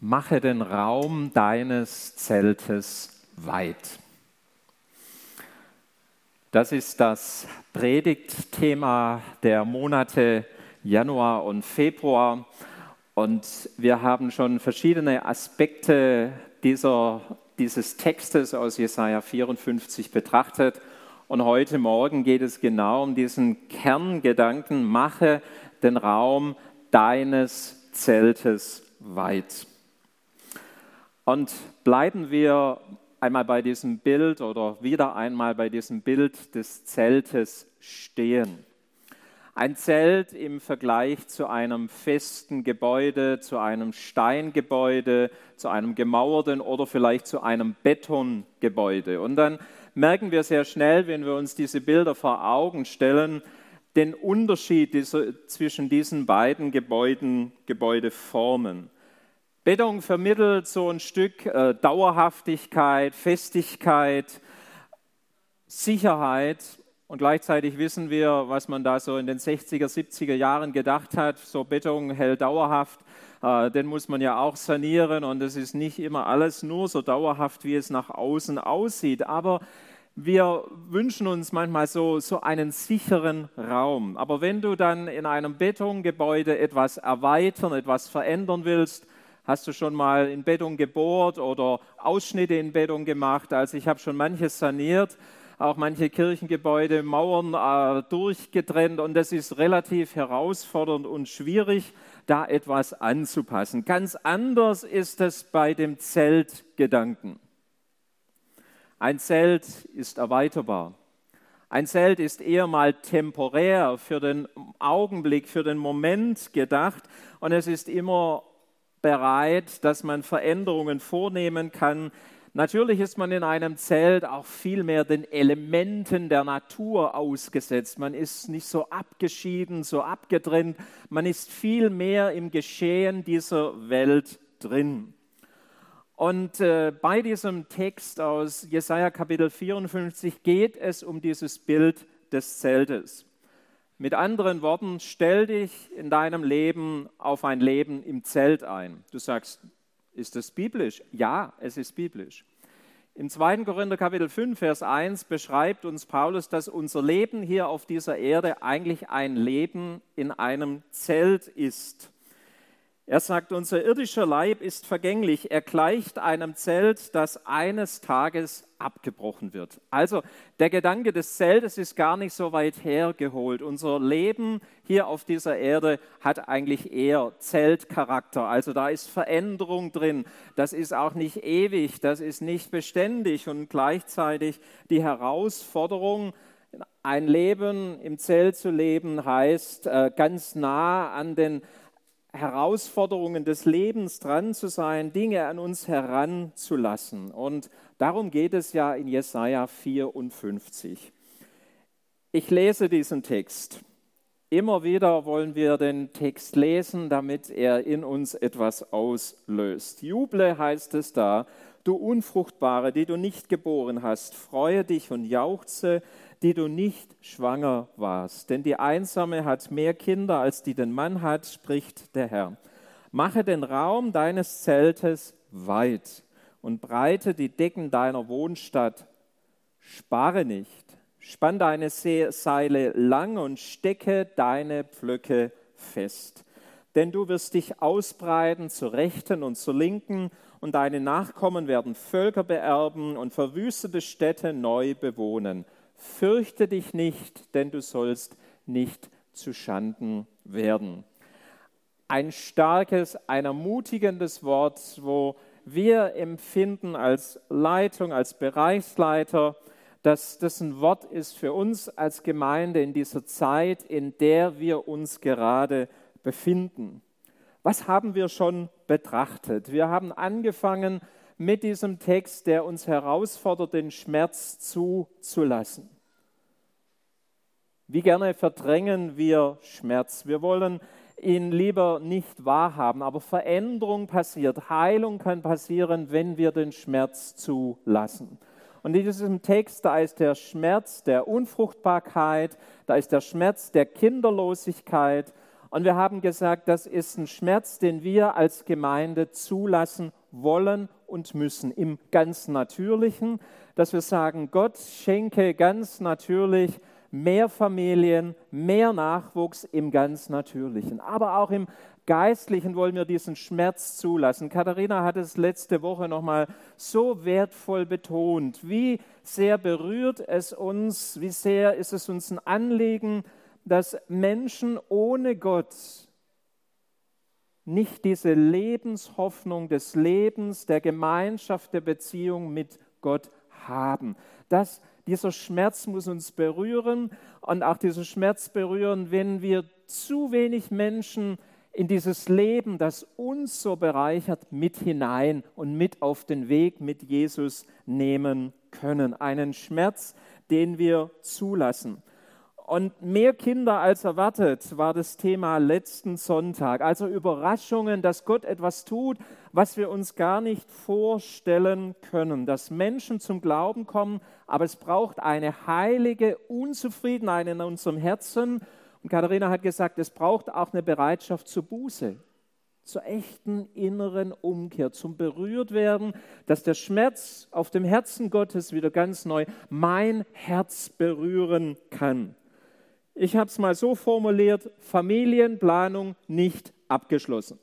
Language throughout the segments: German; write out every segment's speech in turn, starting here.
Mache den Raum deines Zeltes weit. Das ist das Predigtthema der Monate Januar und Februar. Und wir haben schon verschiedene Aspekte dieses Textes aus Jesaja 54 betrachtet. Und heute Morgen geht es genau um diesen Kerngedanken: Mache den Raum deines Zeltes weit. Und bleiben wir einmal bei diesem Bild oder wieder einmal bei diesem Bild des Zeltes stehen. Ein Zelt im Vergleich zu einem festen Gebäude, zu einem Steingebäude, zu einem gemauerten oder vielleicht zu einem Betongebäude. Und dann merken wir sehr schnell, wenn wir uns diese Bilder vor Augen stellen, den Unterschied zwischen diesen beiden Gebäudeformen. Beton vermittelt so ein Stück Dauerhaftigkeit, Festigkeit, Sicherheit. Und gleichzeitig wissen wir, was man da so in den 60er, 70er Jahren gedacht hat. So Beton hält dauerhaft, den muss man ja auch sanieren. Und es ist nicht immer alles nur so dauerhaft, wie es nach außen aussieht. Aber wir wünschen uns manchmal so einen sicheren Raum. Aber wenn du dann in einem Betongebäude etwas erweitern, etwas verändern willst, hast du schon mal in Beton gebohrt oder Ausschnitte in Beton gemacht? Also ich habe schon manches saniert, auch manche Kirchengebäude, Mauern durchgetrennt, und das ist relativ herausfordernd und schwierig, da etwas anzupassen. Ganz anders ist es bei dem Zeltgedanken. Ein Zelt ist erweiterbar. Ein Zelt ist eher mal temporär, für den Augenblick, für den Moment gedacht, und es ist immer bereit, dass man Veränderungen vornehmen kann. Natürlich ist man in einem Zelt auch viel mehr den Elementen der Natur ausgesetzt. Man ist nicht so abgeschieden, so abgetrennt. Man ist viel mehr im Geschehen dieser Welt drin. Und bei diesem Text aus Jesaja Kapitel 54 geht es um dieses Bild des Zeltes. Mit anderen Worten, stell dich in deinem Leben auf ein Leben im Zelt ein. Du sagst, ist das biblisch? Ja, es ist biblisch. Im 2. Korinther Kapitel 5, Vers 1 beschreibt uns Paulus, dass unser Leben hier auf dieser Erde eigentlich ein Leben in einem Zelt ist. Er sagt, unser irdischer Leib ist vergänglich. Er gleicht einem Zelt, das eines Tages abgebrochen wird. Also der Gedanke des Zeltes ist gar nicht so weit hergeholt. Unser Leben hier auf dieser Erde hat eigentlich eher Zeltcharakter. Also da ist Veränderung drin. Das ist auch nicht ewig, das ist nicht beständig. Und gleichzeitig die Herausforderung, ein Leben im Zelt zu leben, heißt ganz nah an den Herausforderungen des Lebens dran zu sein, Dinge an uns heranzulassen. Und darum geht es ja in Jesaja 54. Ich lese diesen Text. Immer wieder wollen wir den Text lesen, damit er in uns etwas auslöst. Juble heißt es da, du Unfruchtbare, die du nicht geboren hast, freue dich und jauchze, die du nicht schwanger warst. Denn die Einsame hat mehr Kinder, als die den Mann hat, spricht der Herr. Mache den Raum deines Zeltes weit und breite die Decken deiner Wohnstadt. Spare nicht, spann deine Seile lang und stecke deine Pflöcke fest. Denn du wirst dich ausbreiten zur Rechten und zur Linken, und deine Nachkommen werden Völker beerben und verwüstete Städte neu bewohnen. Fürchte dich nicht, denn du sollst nicht zu Schanden werden. Ein starkes, ein ermutigendes Wort, wo wir empfinden als Leitung, als Bereichsleiter, dass das ein Wort ist für uns als Gemeinde in dieser Zeit, in der wir uns gerade befinden. Was haben wir schon betrachtet? Wir haben angefangen mit diesem Text, der uns herausfordert, den Schmerz zuzulassen. Wie gerne verdrängen wir Schmerz. Wir wollen ihn lieber nicht wahrhaben, aber Veränderung passiert, Heilung kann passieren, wenn wir den Schmerz zulassen. Und in diesem Text, da ist der Schmerz der Unfruchtbarkeit, da ist der Schmerz der Kinderlosigkeit, Und wir haben gesagt, das ist ein Schmerz, den wir als Gemeinde zulassen wollen und müssen im ganz Natürlichen, dass wir sagen, Gott schenke ganz natürlich mehr Familien, mehr Nachwuchs im ganz Natürlichen. Aber auch im Geistlichen wollen wir diesen Schmerz zulassen. Katharina hat es letzte Woche nochmal so wertvoll betont. Wie sehr berührt es uns, wie sehr ist es uns ein Anliegen, dass Menschen ohne Gott nicht diese Lebenshoffnung des Lebens, der Gemeinschaft, der Beziehung mit Gott haben. Dieser Schmerz muss uns berühren und auch dieser Schmerz berühren, wenn wir zu wenig Menschen in dieses Leben, das uns so bereichert, mit hinein und mit auf den Weg mit Jesus nehmen können. Einen Schmerz, den wir zulassen. Und mehr Kinder als erwartet war das Thema letzten Sonntag. Also Überraschungen, dass Gott etwas tut, was wir uns gar nicht vorstellen können. Dass Menschen zum Glauben kommen, aber es braucht eine heilige Unzufriedenheit in unserem Herzen. Und Katharina hat gesagt, es braucht auch eine Bereitschaft zur Buße, zur echten inneren Umkehr, zum Berührtwerden, dass der Schmerz auf dem Herzen Gottes wieder ganz neu mein Herz berühren kann. Ich habe es mal so formuliert, Familienplanung nicht abgeschlossen.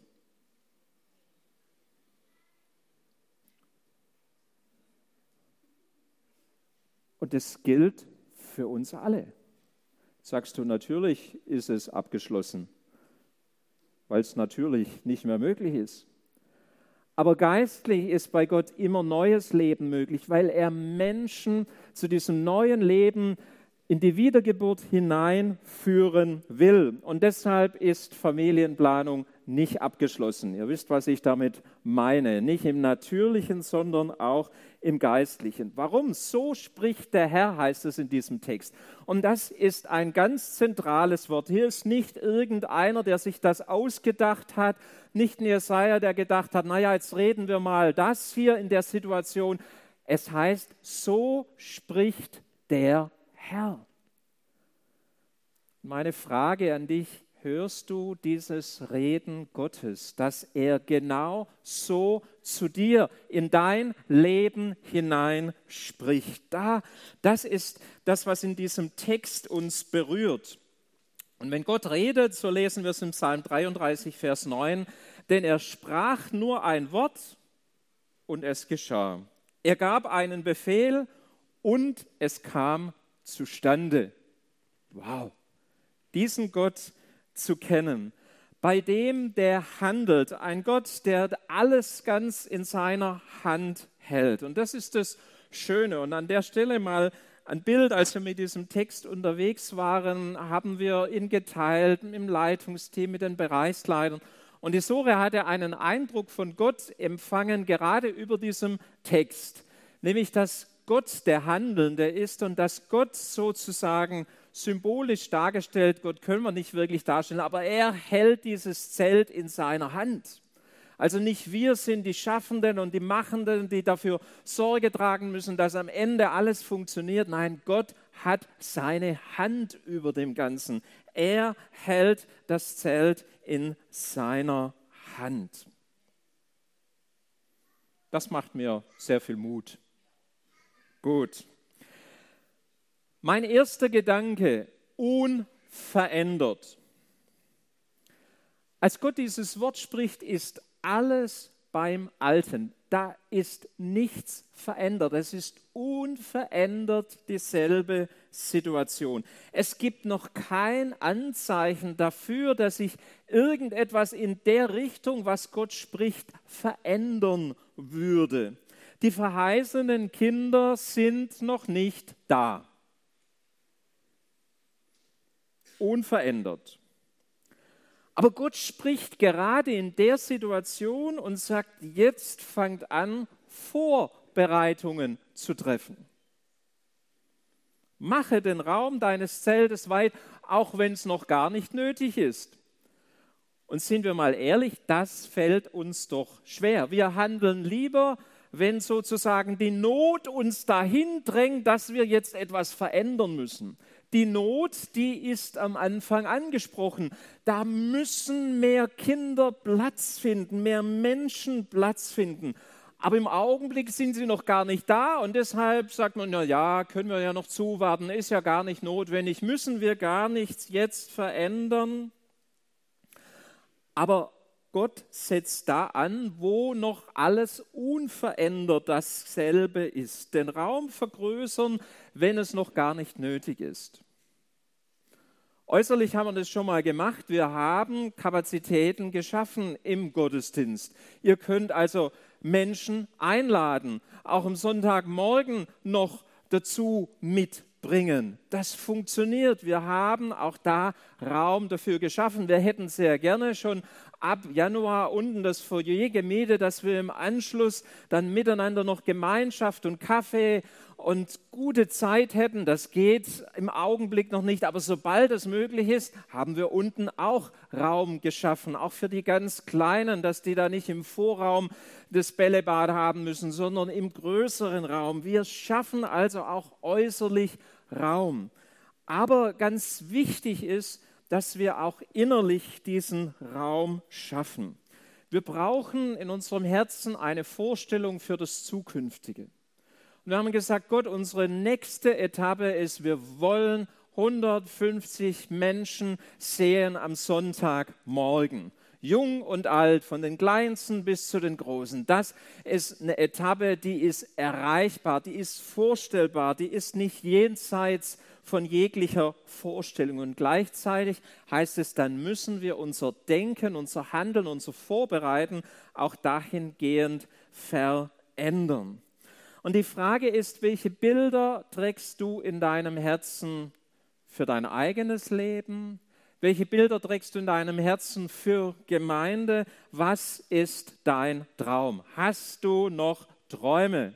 Und das gilt für uns alle. Sagst du, natürlich ist es abgeschlossen, weil es natürlich nicht mehr möglich ist. Aber geistlich ist bei Gott immer neues Leben möglich, weil er Menschen zu diesem neuen Leben in die Wiedergeburt hineinführen will. Und deshalb ist Familienplanung nicht abgeschlossen. Ihr wisst, was ich damit meine. Nicht im Natürlichen, sondern auch im Geistlichen. Warum? So spricht der Herr, heißt es in diesem Text. Und das ist ein ganz zentrales Wort. Hier ist nicht irgendeiner, der sich das ausgedacht hat, nicht ein Jesaja, der gedacht hat, naja, jetzt reden wir mal das hier in der Situation. Es heißt, so spricht der Herr. Meine Frage an dich, hörst du dieses Reden Gottes, dass er genau so zu dir in dein Leben hinein spricht? Das ist das, was in diesem Text uns berührt. Und wenn Gott redet, so lesen wir es im Psalm 33, Vers 9, denn er sprach nur ein Wort und es geschah. Er gab einen Befehl und es kam zustande. Wow, diesen Gott zu kennen, bei dem der handelt, ein Gott, der alles ganz in seiner Hand hält. Und das ist das Schöne. Und an der Stelle mal ein Bild, als wir mit diesem Text unterwegs waren, haben wir ihn geteilt im Leitungsteam mit den Bereichsleitern. Und die Sore hatte einen Eindruck von Gott empfangen, gerade über diesem Text, nämlich, dass Gott der Handelnde ist und dass Gott sozusagen symbolisch dargestellt, Gott können wir nicht wirklich darstellen, aber er hält dieses Zelt in seiner Hand. Also nicht wir sind die Schaffenden und die Machenden, die dafür Sorge tragen müssen, dass am Ende alles funktioniert. Nein, Gott hat seine Hand über dem Ganzen. Er hält das Zelt in seiner Hand. Das macht mir sehr viel Mut. Gut. Mein erster Gedanke, unverändert. Als Gott dieses Wort spricht, ist alles beim Alten. Da ist nichts verändert. Es ist unverändert dieselbe Situation. Es gibt noch kein Anzeichen dafür, dass sich irgendetwas in der Richtung, was Gott spricht, verändern würde. Die verheißenen Kinder sind noch nicht da. Unverändert. Aber Gott spricht gerade in der Situation und sagt, jetzt fangt an, Vorbereitungen zu treffen. Mache den Raum deines Zeltes weit, auch wenn es noch gar nicht nötig ist. Und sind wir mal ehrlich, das fällt uns doch schwer. Wir handeln lieber, wenn sozusagen die Not uns dahin drängt, dass wir jetzt etwas verändern müssen. Die Not, die ist am Anfang angesprochen. Da müssen mehr Kinder Platz finden, mehr Menschen Platz finden. Aber im Augenblick sind sie noch gar nicht da und deshalb sagt man, na ja, können wir ja noch zuwarten, ist ja gar nicht notwendig, müssen wir gar nichts jetzt verändern. Aber Gott setzt da an, wo noch alles unverändert dasselbe ist. Den Raum vergrößern, wenn es noch gar nicht nötig ist. Äußerlich haben wir das schon mal gemacht. Wir haben Kapazitäten geschaffen im Gottesdienst. Ihr könnt also Menschen einladen, auch am Sonntagmorgen noch dazu mitbringen. Das funktioniert. Wir haben auch da Raum dafür geschaffen. Wir hätten sehr gerne schon ab Januar unten das Foyer gemietet, dass wir im Anschluss dann miteinander noch Gemeinschaft und Kaffee und gute Zeit hätten. Das geht im Augenblick noch nicht, aber sobald es möglich ist, haben wir unten auch Raum geschaffen, auch für die ganz Kleinen, dass die da nicht im Vorraum das Bällebad haben müssen, sondern im größeren Raum. Wir schaffen also auch äußerlich Raum. Aber ganz wichtig ist, dass wir auch innerlich diesen Raum schaffen. Wir brauchen in unserem Herzen eine Vorstellung für das Zukünftige. Und wir haben gesagt, Gott, unsere nächste Etappe ist, wir wollen 150 Menschen sehen am Sonntagmorgen. Jung und alt, von den Kleinsten bis zu den Großen. Das ist eine Etappe, die ist erreichbar, die ist vorstellbar, die ist nicht jenseits von jeglicher Vorstellung. Und gleichzeitig heißt es, dann müssen wir unser Denken, unser Handeln, unser Vorbereiten auch dahingehend verändern. Und die Frage ist, welche Bilder trägst du in deinem Herzen für dein eigenes Leben? Welche Bilder trägst du in deinem Herzen für Gemeinde? Was ist dein Traum? Hast du noch Träume?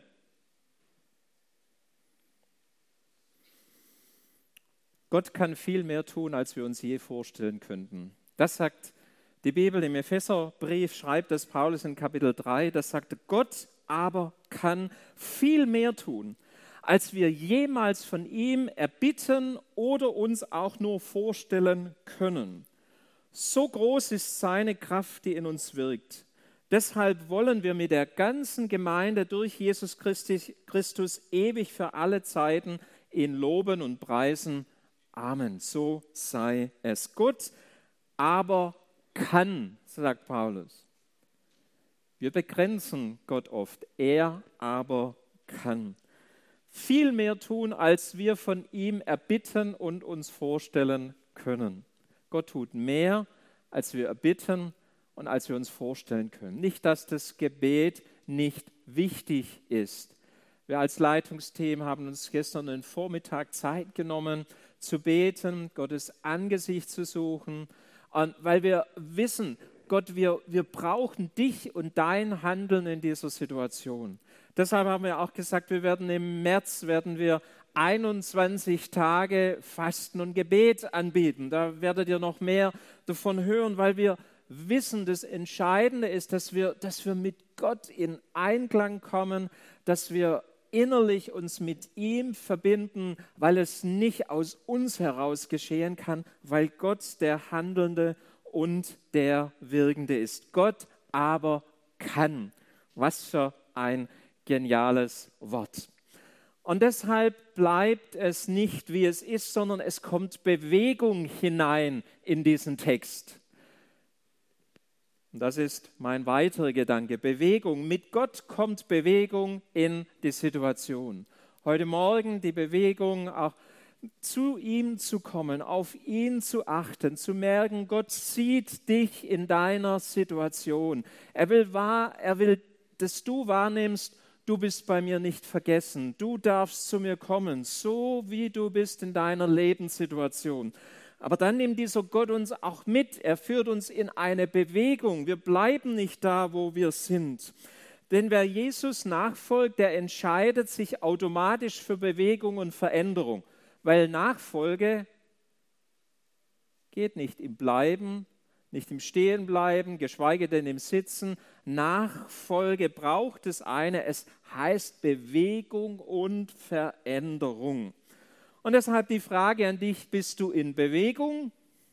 Gott kann viel mehr tun, als wir uns je vorstellen könnten. Das sagt die Bibel im Epheserbrief, schreibt das Paulus in Kapitel 3, das sagt, Gott aber kann viel mehr tun, als wir jemals von ihm erbitten oder uns auch nur vorstellen können. So groß ist seine Kraft, die in uns wirkt. Deshalb wollen wir mit der ganzen Gemeinde durch Jesus Christus ewig für alle Zeiten ihn loben und preisen. Amen. So sei es. Gott aber kann, sagt Paulus. Wir begrenzen Gott oft. Er aber kann viel mehr tun, als wir von ihm erbitten und uns vorstellen können. Gott tut mehr, als wir erbitten und als wir uns vorstellen können. Nicht, dass das Gebet nicht wichtig ist. Wir als Leitungsteam haben uns gestern den Vormittag Zeit genommen, zu beten, Gottes Angesicht zu suchen, weil wir wissen, Gott, wir brauchen dich und dein Handeln in dieser Situation. Deshalb haben wir auch gesagt, wir werden im März 21 Tage Fasten und Gebet anbieten. Da werdet ihr noch mehr davon hören, weil wir wissen, das Entscheidende ist, dass wir mit Gott in Einklang kommen, dass wir innerlich uns mit ihm verbinden, weil es nicht aus uns heraus geschehen kann, weil Gott der Handelnde und der Wirkende ist. Gott aber kann. Was für ein geniales Wort. Und deshalb bleibt es nicht, wie es ist, sondern es kommt Bewegung hinein in diesen Text. Und das ist mein weiterer Gedanke. Bewegung. Mit Gott kommt Bewegung in die Situation. Heute Morgen die Bewegung, auch zu ihm zu kommen, auf ihn zu achten, zu merken, Gott sieht dich in deiner Situation. Er will, dass du wahrnimmst, du bist bei mir nicht vergessen. Du darfst zu mir kommen, so wie du bist in deiner Lebenssituation. Aber dann nimmt dieser Gott uns auch mit. Er führt uns in eine Bewegung. Wir bleiben nicht da, wo wir sind. Denn wer Jesus nachfolgt, der entscheidet sich automatisch für Bewegung und Veränderung. Weil Nachfolge geht nicht im Bleiben, nicht im Stehenbleiben, geschweige denn im Sitzen. Nachfolge braucht es heißt Bewegung und Veränderung. Und deshalb die Frage an dich, bist du in Bewegung?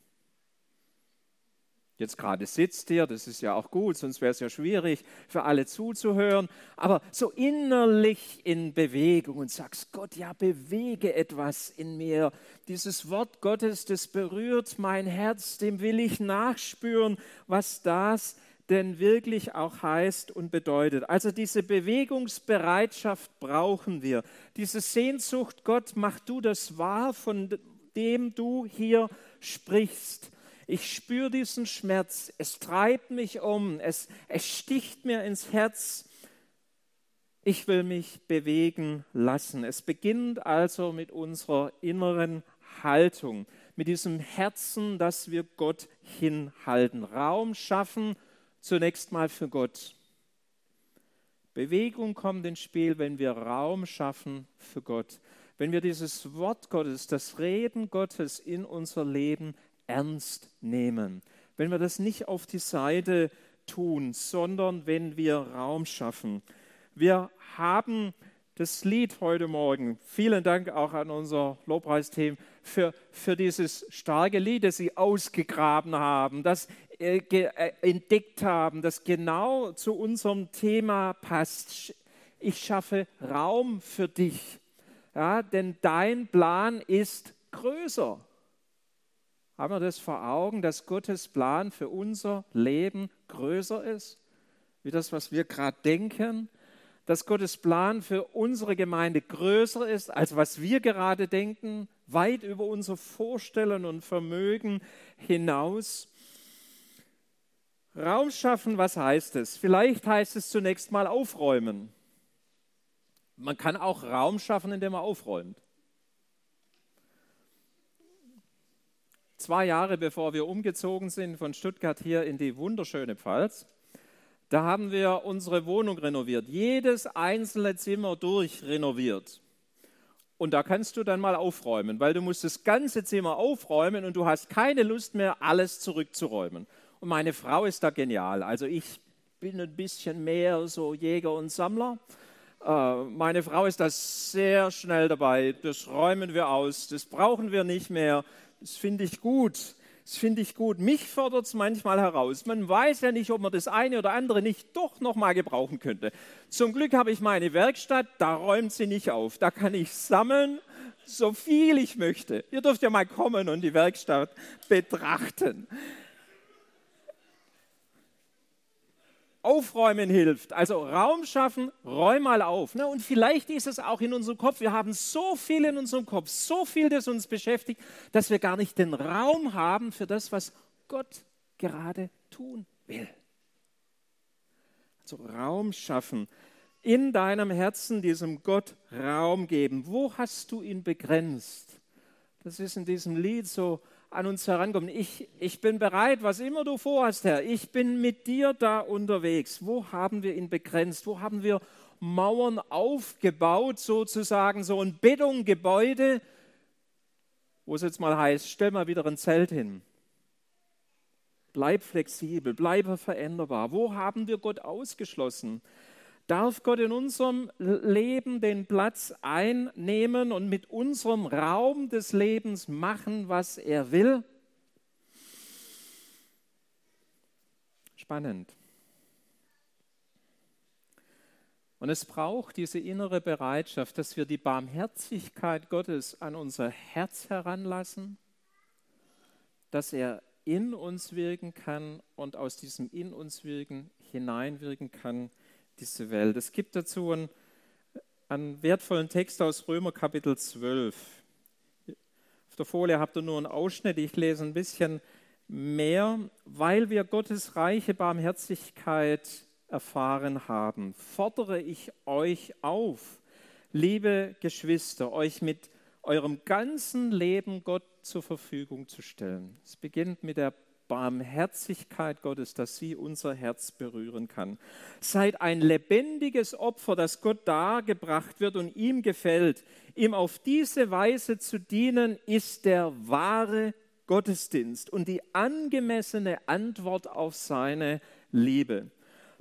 Jetzt gerade sitzt ihr, das ist ja auch gut, sonst wäre es ja schwierig für alle zuzuhören, aber so innerlich in Bewegung und sagst, Gott, ja, bewege etwas in mir. Dieses Wort Gottes, das berührt mein Herz, dem will ich nachspüren, was das denn wirklich auch heißt und bedeutet. Also diese Bewegungsbereitschaft brauchen wir. Diese Sehnsucht, Gott, mach du das wahr, von dem du hier sprichst. Ich spüre diesen Schmerz, es treibt mich um, es sticht mir ins Herz. Ich will mich bewegen lassen. Es beginnt also mit unserer inneren Haltung, mit diesem Herzen, dass wir Gott hinhalten. Raum schaffen, zunächst mal für Gott. Bewegung kommt ins Spiel, wenn wir Raum schaffen für Gott. Wenn wir dieses Wort Gottes, das Reden Gottes in unser Leben ernst nehmen. Wenn wir das nicht auf die Seite tun, sondern wenn wir Raum schaffen. Wir haben das Lied heute Morgen, vielen Dank auch an unser Lobpreisteam für dieses starke Lied, das Sie ausgegraben haben, das entdeckt haben, das genau zu unserem Thema passt. Ich schaffe Raum für dich, ja, denn dein Plan ist größer. Haben wir das vor Augen, dass Gottes Plan für unser Leben größer ist, wie das, was wir gerade denken? Dass Gottes Plan für unsere Gemeinde größer ist, als was wir gerade denken, weit über unser Vorstellen und Vermögen hinaus. Raum schaffen, was heißt es? Vielleicht heißt es zunächst mal aufräumen. Man kann auch Raum schaffen, indem man aufräumt. 2 Jahre bevor wir umgezogen sind von Stuttgart hier in die wunderschöne Pfalz, da haben wir unsere Wohnung renoviert, jedes einzelne Zimmer durchrenoviert. Und da kannst du dann mal aufräumen, weil du musst das ganze Zimmer aufräumen und du hast keine Lust mehr, alles zurückzuräumen. Und meine Frau ist da genial. Also ich bin ein bisschen mehr so Jäger und Sammler. Meine Frau ist da sehr schnell dabei. Das räumen wir aus, das brauchen wir nicht mehr. Das finde ich gut. Das finde ich gut. Mich fordert es manchmal heraus. Man weiß ja nicht, ob man das eine oder andere nicht doch noch mal gebrauchen könnte. Zum Glück habe ich meine Werkstatt, da räumt sie nicht auf. Da kann ich sammeln, so viel ich möchte. Ihr dürft ja mal kommen und die Werkstatt betrachten. Aufräumen hilft, also Raum schaffen, räum mal auf. Und vielleicht ist es auch in unserem Kopf, wir haben so viel in unserem Kopf, so viel, das uns beschäftigt, dass wir gar nicht den Raum haben für das, was Gott gerade tun will. Also Raum schaffen, in deinem Herzen diesem Gott Raum geben. Wo hast du ihn begrenzt? Das ist in diesem Lied so an uns herankommen. Ich bin bereit, was immer du vorhast, Herr. Ich bin mit dir da unterwegs. Wo haben wir ihn begrenzt? Wo haben wir Mauern aufgebaut, sozusagen so ein Betongebäude, wo es jetzt mal heißt, stell mal wieder ein Zelt hin. Bleib flexibel, bleibe veränderbar. Wo haben wir Gott ausgeschlossen? Darf Gott in unserem Leben den Platz einnehmen und mit unserem Raum des Lebens machen, was er will? Spannend. Und es braucht diese innere Bereitschaft, dass wir die Barmherzigkeit Gottes an unser Herz heranlassen, dass er in uns wirken kann und aus diesem in uns wirken hineinwirken kann, diese Welt. Es gibt dazu einen wertvollen Text aus Römer Kapitel 12. Auf der Folie habt ihr nur einen Ausschnitt, ich lese ein bisschen mehr. Weil wir Gottes reiche Barmherzigkeit erfahren haben, fordere ich euch auf, liebe Geschwister, euch mit eurem ganzen Leben Gott zur Verfügung zu stellen. Es beginnt mit der Barmherzigkeit Gottes, dass sie unser Herz berühren kann. Seid ein lebendiges Opfer, das Gott dargebracht wird und ihm gefällt. Ihm auf diese Weise zu dienen, ist der wahre Gottesdienst und die angemessene Antwort auf seine Liebe.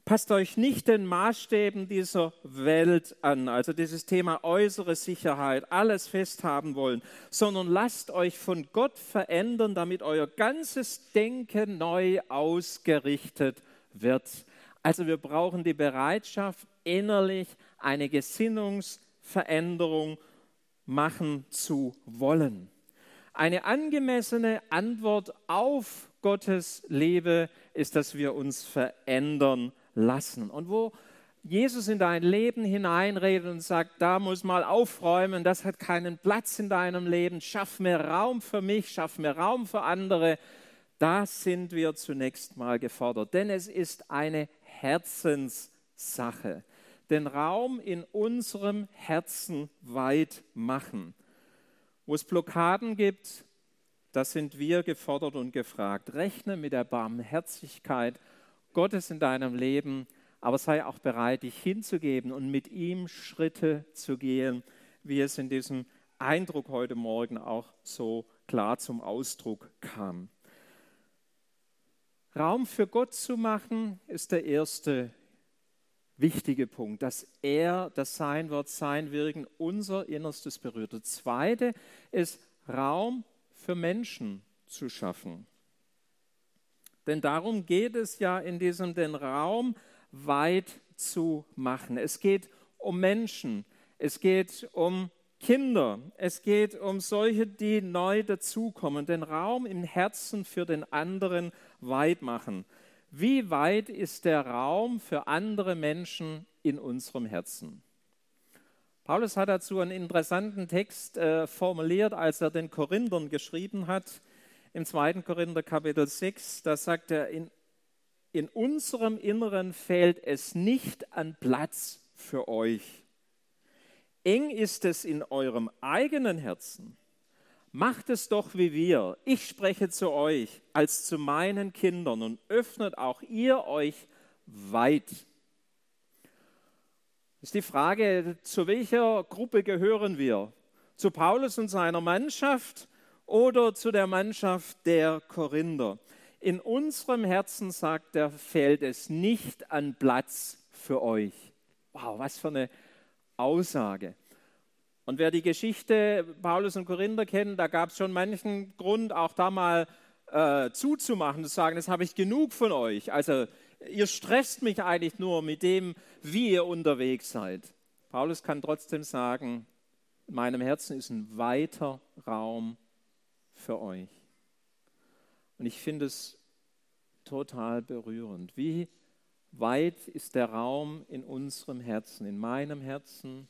Passt euch nicht den Maßstäben dieser Welt an, also dieses Thema äußere Sicherheit, alles festhaben wollen, sondern lasst euch von Gott verändern, damit euer ganzes Denken neu ausgerichtet wird. Also wir brauchen die Bereitschaft, innerlich eine Gesinnungsveränderung machen zu wollen. Eine angemessene Antwort auf Gottes Liebe ist, dass wir uns verändern lassen. Und wo Jesus in dein Leben hineinredet und sagt, da muss mal aufräumen, das hat keinen Platz in deinem Leben, schaff mehr Raum für mich, schaff mehr Raum für andere, da sind wir zunächst mal gefordert. Denn es ist eine Herzenssache. Den Raum in unserem Herzen weit machen. Wo es Blockaden gibt, da sind wir gefordert und gefragt. Rechne mit der Barmherzigkeit Gottes in deinem Leben, aber sei auch bereit, dich hinzugeben und mit ihm Schritte zu gehen, wie es in diesem Eindruck heute Morgen auch so klar zum Ausdruck kam. Raum für Gott zu machen, ist der erste wichtige Punkt, dass er, das sein Wort, sein Wirken, unser Innerstes berührt. Der zweite ist, Raum für Menschen zu schaffen. Denn darum geht es ja in diesem, den Raum weit zu machen. Es geht um Menschen, es geht um Kinder, es geht um solche, die neu dazukommen, den Raum im Herzen für den anderen weit machen. Wie weit ist der Raum für andere Menschen in unserem Herzen? Paulus hat dazu einen interessanten Text formuliert, als er den Korinthern geschrieben hat. Im 2. Korinther Kapitel 6, da sagt er, in unserem Inneren fehlt es nicht an Platz für euch. Eng ist es in eurem eigenen Herzen. Macht es doch wie wir. Ich spreche zu euch als zu meinen Kindern und öffnet auch ihr euch weit. Das ist die Frage, zu welcher Gruppe gehören wir? Zu Paulus und seiner Mannschaft oder zu der Mannschaft der Korinther? In unserem Herzen, sagt er, fehlt es nicht an Platz für euch. Wow, was für eine Aussage. Und wer die Geschichte Paulus und Korinther kennt, da gab es schon manchen Grund, auch da mal zuzumachen, zu sagen, das habe ich genug von euch. Also ihr stresst mich eigentlich nur mit dem, wie ihr unterwegs seid. Paulus kann trotzdem sagen, in meinem Herzen ist ein weiter Raum für euch. Und ich finde es total berührend. Wie weit ist der Raum in unserem Herzen, in meinem Herzen,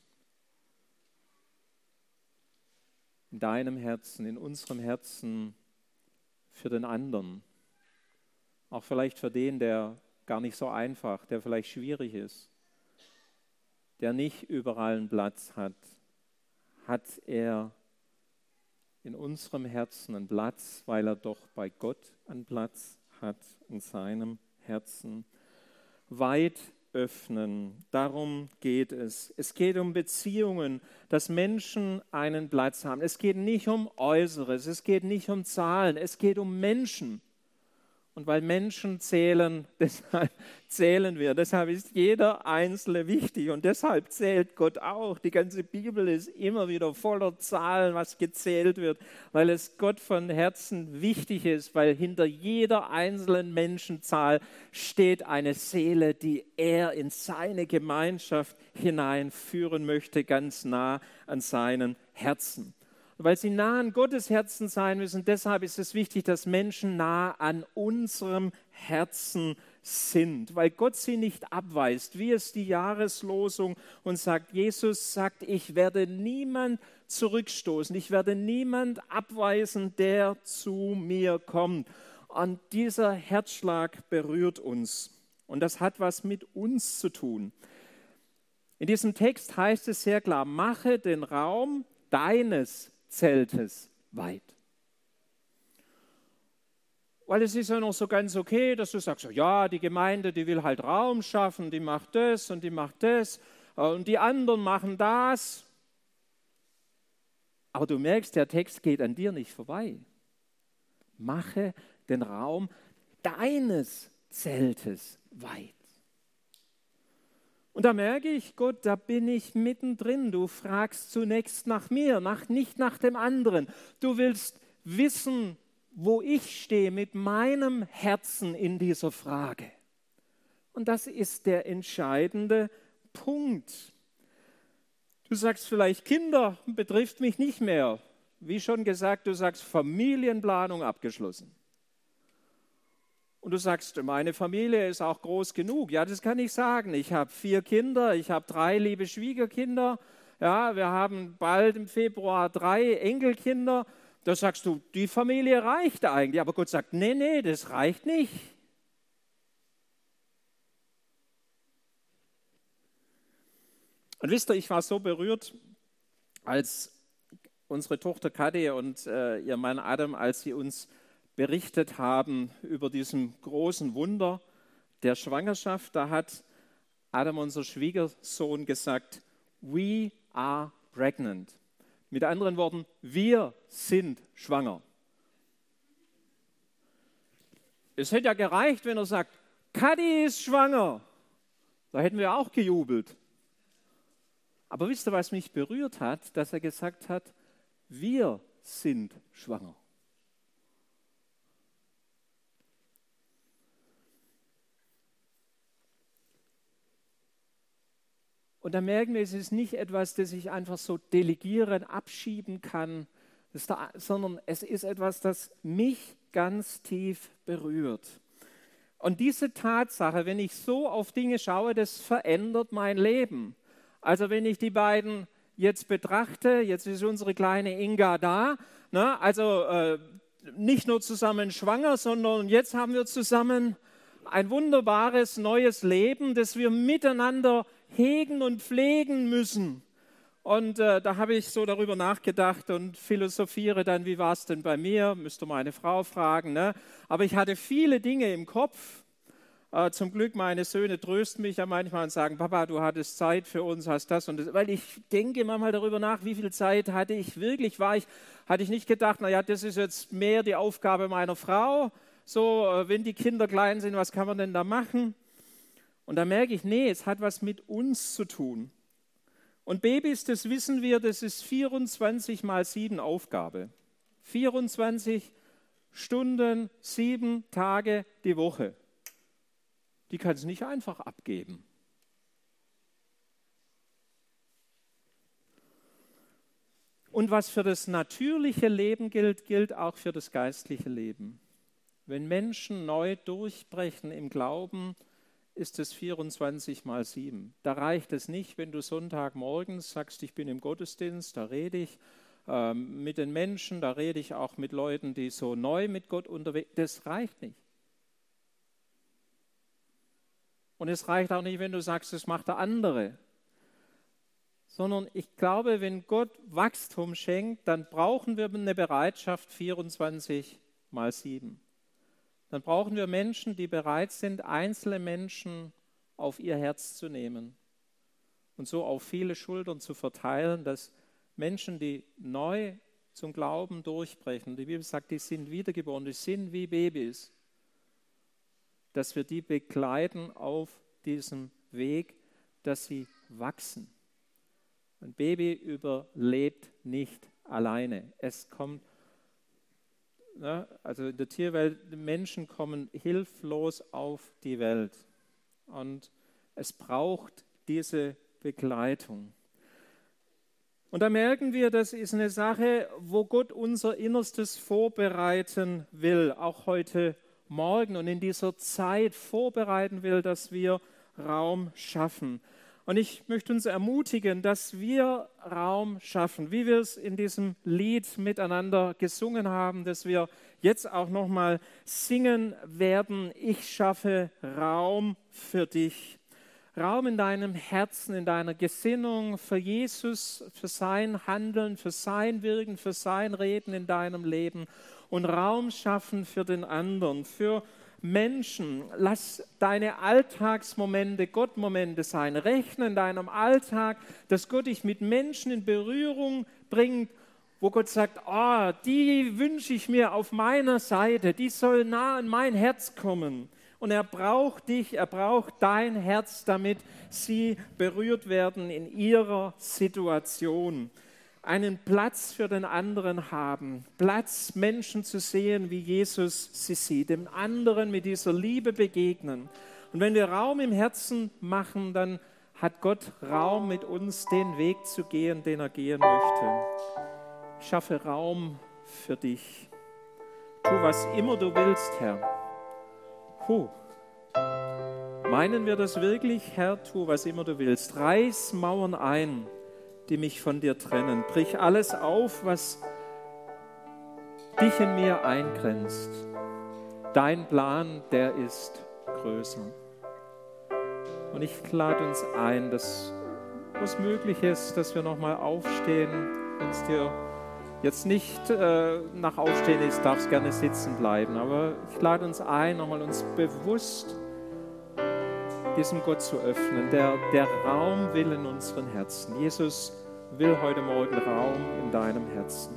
in deinem Herzen, in unserem Herzen für den anderen. Auch vielleicht für den, der gar nicht so einfach, der vielleicht schwierig ist, der nicht überall einen Platz hat, hat er in unserem Herzen einen Platz, weil er doch bei Gott einen Platz hat in seinem Herzen. Weit öffnen, darum geht es. Es geht um Beziehungen, dass Menschen einen Platz haben. Es geht nicht um Äußeres, es geht nicht um Zahlen, es geht um Menschen. Und weil Menschen zählen, deshalb zählen wir. Deshalb ist jeder Einzelne wichtig und deshalb zählt Gott auch. Die ganze Bibel ist immer wieder voller Zahlen, was gezählt wird, weil es Gott von Herzen wichtig ist, weil hinter jeder einzelnen Menschenzahl steht eine Seele, die er in seine Gemeinschaft hineinführen möchte, ganz nah an seinen Herzen. Weil sie nah an Gottes Herzen sein müssen. Deshalb ist es wichtig, dass Menschen nah an unserem Herzen sind, weil Gott sie nicht abweist, wie es die Jahreslosung und sagt, Jesus sagt, ich werde niemand zurückstoßen, ich werde niemand abweisen, der zu mir kommt. Und dieser Herzschlag berührt uns und das hat was mit uns zu tun. In diesem Text heißt es sehr klar, mache den Raum deines Zeltes weit. Weil es ist ja noch so ganz okay, dass du sagst, ja, die Gemeinde, die will halt Raum schaffen, die macht das und die anderen machen das. Aber du merkst, der Text geht an dir nicht vorbei. Mache den Raum deines Zeltes weit. Und da merke ich, Gott, da bin ich mittendrin. Du fragst zunächst nach mir, nicht nach dem anderen. Du willst wissen, wo ich stehe mit meinem Herzen in dieser Frage. Und das ist der entscheidende Punkt. Du sagst vielleicht, Kinder betrifft mich nicht mehr. Wie schon gesagt, du sagst, Familienplanung abgeschlossen. Und du sagst, meine Familie ist auch groß genug. Ja, das kann ich sagen. Ich habe 4 Kinder, ich habe 3 liebe Schwiegerkinder. Ja, wir haben bald im Februar 3 Enkelkinder. Da sagst du, die Familie reicht eigentlich. Aber Gott sagt, nee, das reicht nicht. Und wisst ihr, ich war so berührt, als unsere Tochter Kathi und ihr Mann Adam, als sie uns berichtet haben über diesen großen Wunder der Schwangerschaft. Da hat Adam, unser Schwiegersohn, gesagt, we are pregnant. Mit anderen Worten, wir sind schwanger. Es hätte ja gereicht, wenn er sagt, Kathi ist schwanger. Da hätten wir auch gejubelt. Aber wisst ihr, was mich berührt hat? Dass er gesagt hat, wir sind schwanger. Und da merken wir, es ist nicht etwas, das ich einfach so delegieren, abschieben kann, sondern es ist etwas, das mich ganz tief berührt. Und diese Tatsache, wenn ich so auf Dinge schaue, das verändert mein Leben. Also wenn ich die beiden jetzt betrachte, jetzt ist unsere kleine Inga da, ne? Also nicht nur zusammen schwanger, sondern jetzt haben wir zusammen ein wunderbares neues Leben, das wir miteinander hegen und pflegen müssen. Und da habe ich so darüber nachgedacht und philosophiere dann, wie war es denn bei mir? Müsste meine Frau fragen. Ne? Aber ich hatte viele Dinge im Kopf. Zum Glück, meine Söhne trösten mich ja manchmal und sagen, Papa, du hattest Zeit für uns, hast das und das. Weil ich denke manchmal darüber nach, wie viel Zeit hatte ich wirklich, hatte ich nicht gedacht, naja, das ist jetzt mehr die Aufgabe meiner Frau. So, wenn die Kinder klein sind, was kann man denn da machen? Und da merke ich, nee, es hat was mit uns zu tun. Und Babys, das wissen wir, das ist 24 mal 7 Aufgabe. 24 Stunden, 7 Tage die Woche. Die kann es nicht einfach abgeben. Und was für das natürliche Leben gilt, gilt auch für das geistliche Leben. Wenn Menschen neu durchbrechen im Glauben, ist es 24 mal 7. Da reicht es nicht, wenn du Sonntagmorgens sagst, ich bin im Gottesdienst, da rede ich mit den Menschen, da rede ich auch mit Leuten, die so neu mit Gott unterwegs sind. Das reicht nicht. Und es reicht auch nicht, wenn du sagst, das macht der andere. Sondern ich glaube, wenn Gott Wachstum schenkt, dann brauchen wir eine Bereitschaft 24 mal 7. Dann brauchen wir Menschen, die bereit sind, einzelne Menschen auf ihr Herz zu nehmen und so auf viele Schultern zu verteilen, dass Menschen, die neu zum Glauben durchbrechen, die Bibel sagt, die sind wiedergeboren, die sind wie Babys, dass wir die begleiten auf diesem Weg, dass sie wachsen. Ein Baby überlebt nicht alleine. Es kommt, also in der Tierwelt, Menschen kommen hilflos auf die Welt. Und es braucht diese Begleitung. Und da merken wir, das ist eine Sache, wo Gott unser Innerstes vorbereiten will, auch heute Morgen und in dieser Zeit vorbereiten will, dass wir Raum schaffen. Und ich möchte uns ermutigen, dass wir Raum schaffen, wie wir es in diesem Lied miteinander gesungen haben, dass wir jetzt auch nochmal singen werden, ich schaffe Raum für dich. Raum in deinem Herzen, in deiner Gesinnung für Jesus, für sein Handeln, für sein Wirken, für sein Reden in deinem Leben und Raum schaffen für den anderen, für Menschen. Lass deine Alltagsmomente Gottmomente sein. Rechne in deinem Alltag, dass Gott dich mit Menschen in Berührung bringt, wo Gott sagt, die wünsche ich mir auf meiner Seite, die soll nah an mein Herz kommen. Und er braucht dich, er braucht dein Herz, damit sie berührt werden in ihrer Situation. Einen Platz für den anderen haben, Platz, Menschen zu sehen, wie Jesus sie sieht, dem anderen mit dieser Liebe begegnen. Und wenn wir Raum im Herzen machen, dann hat Gott Raum, mit uns den Weg zu gehen, den er gehen möchte. Schaffe Raum für dich. Tu, was immer du willst, Herr. Meinen wir das wirklich, Herr? Tu, was immer du willst. Reiß Mauern ein, die mich von dir trennen. Brich alles auf, was dich in mir eingrenzt. Dein Plan, der ist größer. Und ich lade uns ein, dass was möglich ist, dass wir nochmal aufstehen. Wenn es dir jetzt nicht nach Aufstehen ist, darfst gerne sitzen bleiben. Aber ich lade uns ein, nochmal uns bewusst diesem Gott zu öffnen, der Raum will in unseren Herzen. Jesus will heute Morgen Raum in deinem Herzen.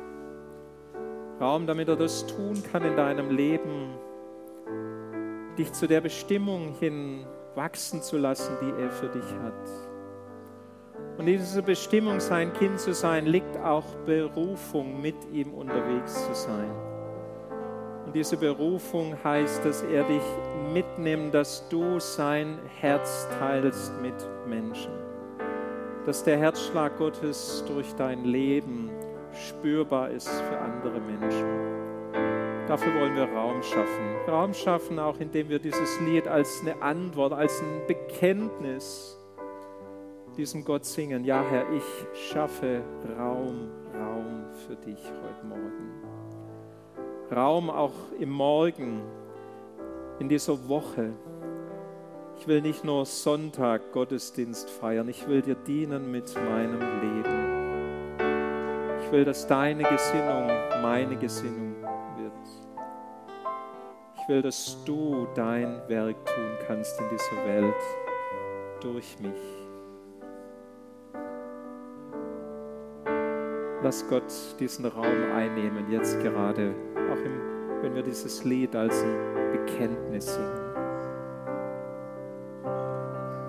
Raum, damit er das tun kann in deinem Leben, dich zu der Bestimmung hin wachsen zu lassen, die er für dich hat. Und in dieser Bestimmung, sein Kind zu sein, liegt auch Berufung, mit ihm unterwegs zu sein. Und diese Berufung heißt, dass er dich mitnimmt, dass du sein Herz teilst mit Menschen. Dass der Herzschlag Gottes durch dein Leben spürbar ist für andere Menschen. Dafür wollen wir Raum schaffen. Raum schaffen auch, indem wir dieses Lied als eine Antwort, als ein Bekenntnis diesem Gott singen. Ja, Herr, ich schaffe Raum für dich heute Morgen. Raum auch im Morgen, in dieser Woche. Ich will nicht nur Sonntag Gottesdienst feiern, ich will dir dienen mit meinem Leben. Ich will, dass deine Gesinnung meine Gesinnung wird. Ich will, dass du dein Werk tun kannst in dieser Welt durch mich. Lass Gott diesen Raum einnehmen, jetzt gerade, auch wenn wir dieses Lied als ein Bekenntnis singen.